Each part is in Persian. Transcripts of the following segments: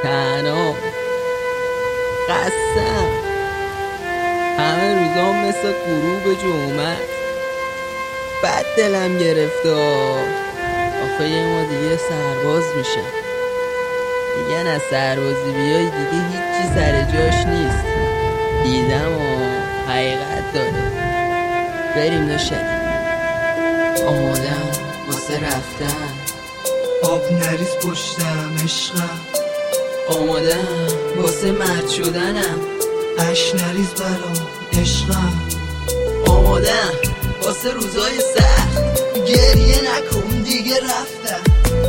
تنها قسم همه روزام مثل غروب جمعه بد دلم گرفته. آخه یه ما دیگه سرباز میشم. میگن از سربازی بیای دیگه هیچی سر جاش نیست. دیدم و حقیقت داره. بریم نشدیم. آمادم واسه رفتن، آب نریز پشتم عشقم. آمادم واسه مرد شدنم، اش نریز برام عشقم. آمادم واسه روزای سخت، گریه نکن دیگه رفتم.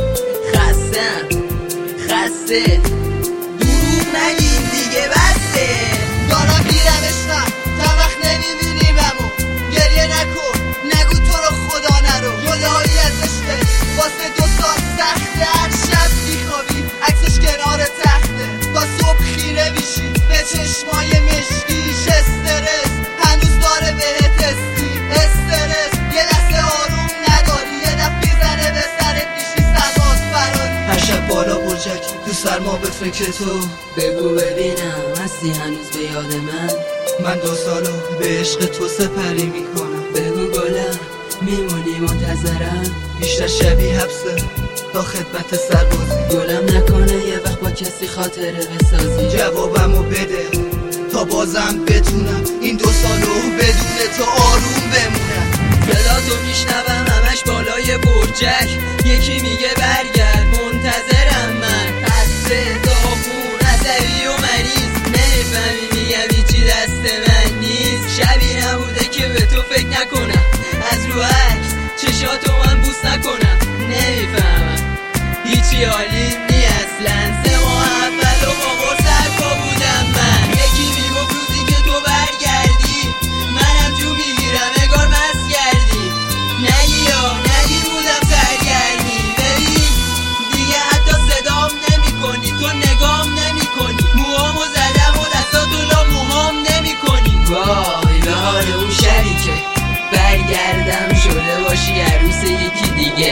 خسته دروغ نگیم دیگه بسته. دارم میرم عشقم تا وقت نمیبینیممو. گریه نکن نگو تو رو خدا نرو. جدایی از عشقه واسه 2 سال سخته. هر شب میخوابی عکسش کنار تخته. تا صبح خیره میشی به چشمای مشکیش. استرس هنوز داره بهت استرس. یه لحظه آروم نداری، یه دفعه میزنه به سرت میشی سرباز فراری. هر شب بالا برجکی تو سرما به فکر تو. بگو ببینم هستی هنوز به یاد من 2 سالو به عشق تو سپری میکنم. بگو گلم میمونی منتظرم. بیشتر شبیه حبسه تا خدمت سربازی. گلم نکنه یه وقت با کسی خاطره بسازی. جوابمو بده تا بازم بتونم این 2 سالو بدون تو آروم بمونم. صداتو میشنوم همش بالای برجک. یکی میگه برگرد منتظرم من. خسته داغون عصبی و مریض. نمیفهمی میگم هیچی دست من نیست. شبی نبوده که به تو فکر نکنم. از رو عکس چشاتو من بوس نکنم. نمیفهمم هیچی عالی نی اصلا. 3 ماه اول و با قرص سرپا بودم من. یکی میگفت روزی که تو برگردی منم جو میگیرم انگار مست کردی. نگی بودم سرگردی. ببین دیگه حتی صدام نمی کنی. تو نگام نمی کنی. موهامو زدم و دستاتو لا موهام نمی کنی. وای به حال اون شبی که برگردم شده باشی عروس یکی دیگه.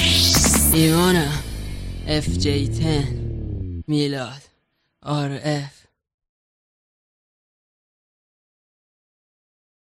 ایمانم FJ10 میلاد RF